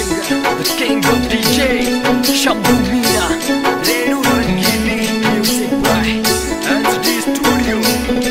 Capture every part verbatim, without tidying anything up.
the king of D J, Shambhu Meena, Renu Rangini, music by H D Studio.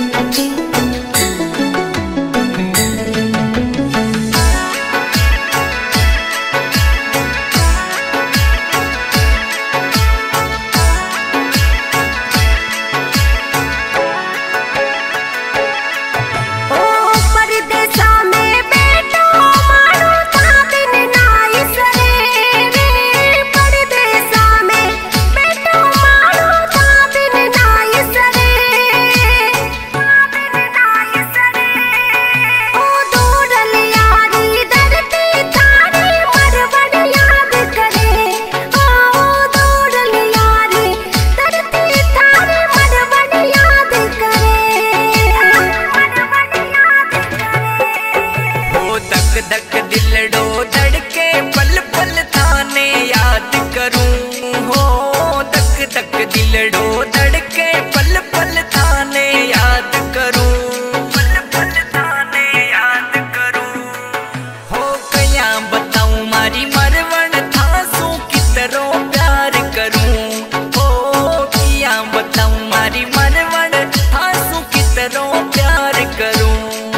धक दिलड़ो धड़के पल पल थाने याद करूं हो। धक धक दिलड़ो धड़के पल पल थाने याद करूं, पल पल थाने याद करूं हो। कया बताऊं मारी मरवण थासू कितरो प्यार करूं हो। किया बताऊं मारी मरवण थासू कितरो प्यार करूं।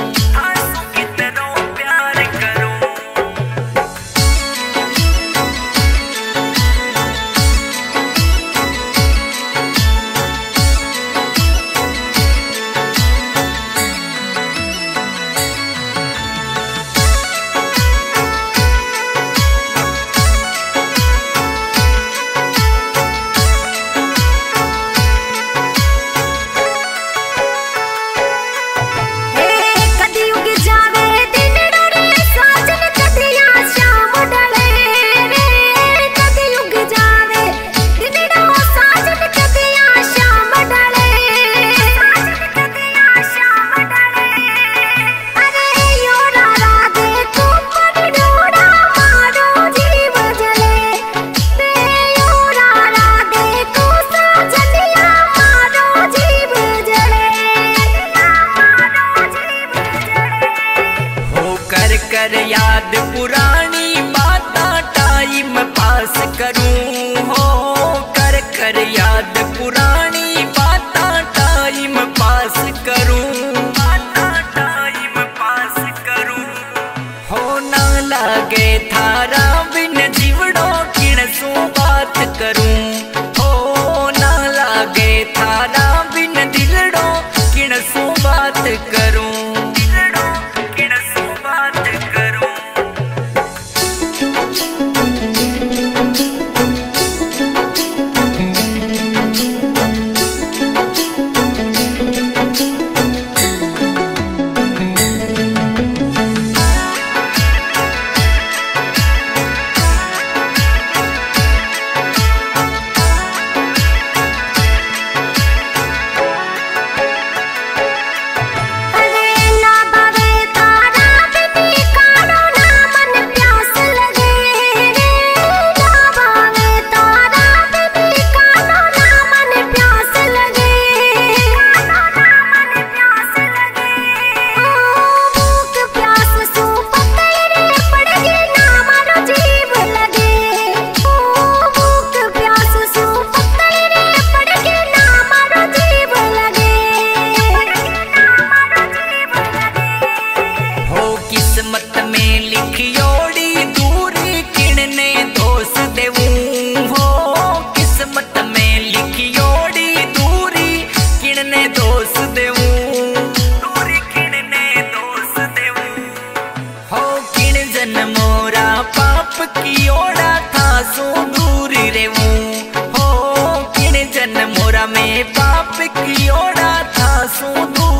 कर याद पुरानी बाता टाइम पास करूं हो। कर कर याद पुरानी बाता टाइम पास करूं, बाता टाइम पास करूं हो। ना लागे थारा बिन जीवड़ो किण सू बात करूं हो। ना लागे थारा बिन दिलड़ो किण सू बात करूं। किस्मत में लिखियोड़ी दूरी किणने दोष देवूं हो। किस्मत में लिखियोड़ी दूरी किणने दोष देवूं, दूरी किणने दोष देवूं हो। किण जन मोरा पाप की ओड़ा था सो दूरी रेवूं हो। किण जन मोरा में पाप की ओड़ा था सो दूरी